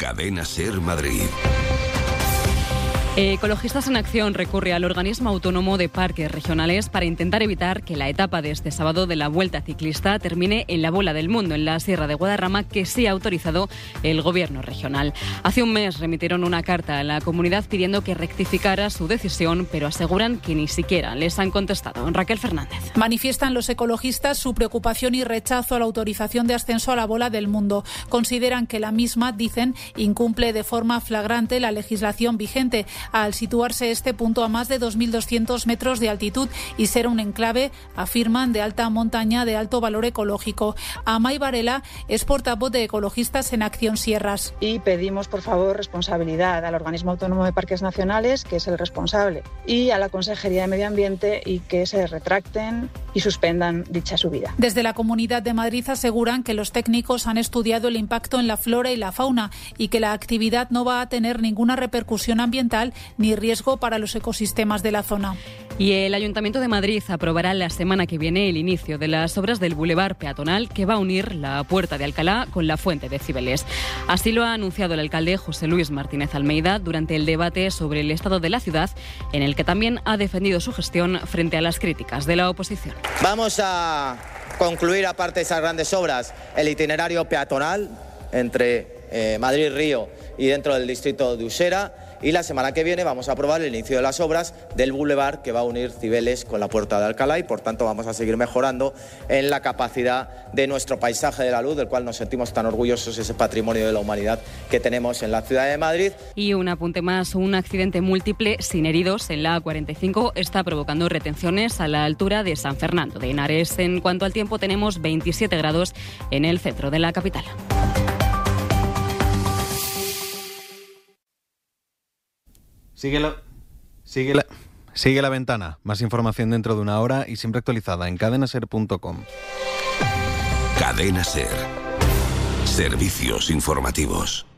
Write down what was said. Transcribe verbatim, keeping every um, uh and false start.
Cadena Ser Madrid. Ecologistas en Acción recurre al organismo autónomo de parques regionales para intentar evitar que la etapa de este sábado de la Vuelta Ciclista termine en la Bola del Mundo, en la Sierra de Guadarrama, que sí ha autorizado el gobierno regional. Hace un mes remitieron una carta a la comunidad pidiendo que rectificara su decisión, pero aseguran que ni siquiera les han contestado. Raquel Fernández. Manifiestan los ecologistas su preocupación y rechazo a la autorización de ascenso a la Bola del Mundo. Consideran que la misma, dicen, incumple de forma flagrante la legislación vigente, al situarse este punto a más de dos mil doscientos metros de altitud y ser un enclave, afirman, de alta montaña de alto valor ecológico. Amay Varela es portavoz de Ecologistas en Acción Sierras. Y pedimos, por favor, responsabilidad al Organismo Autónomo de Parques Nacionales, que es el responsable, y a la Consejería de Medio Ambiente, y que se retracten y suspendan dicha subida. Desde la Comunidad de Madrid aseguran que los técnicos han estudiado el impacto en la flora y la fauna y que la actividad no va a tener ninguna repercusión ambiental ni riesgo para los ecosistemas de la zona. Y el Ayuntamiento de Madrid aprobará la semana que viene el inicio de las obras del bulevar peatonal que va a unir la Puerta de Alcalá con la Fuente de Cibeles. Así lo ha anunciado el alcalde José Luis Martínez Almeida durante el debate sobre el estado de la ciudad, en el que también ha defendido su gestión frente a las críticas de la oposición. Vamos a concluir, aparte de esas grandes obras, el itinerario peatonal entre eh, Madrid Río y dentro del distrito de Usera. Y la semana que viene vamos a aprobar el inicio de las obras del bulevar que va a unir Cibeles con la Puerta de Alcalá, y por tanto vamos a seguir mejorando en la capacidad de nuestro paisaje de la luz, del cual nos sentimos tan orgullosos, ese patrimonio de la humanidad que tenemos en la ciudad de Madrid. Y un apunte más: un accidente múltiple sin heridos en la A cuarenta y cinco está provocando retenciones a la altura de San Fernando de Henares. En cuanto al tiempo, tenemos veintisiete grados en el centro de la capital. Sigue la, sigue, la, sigue la ventana. Más información dentro de una hora y siempre actualizada en cadena ser punto com. Cadena Ser. Servicios informativos.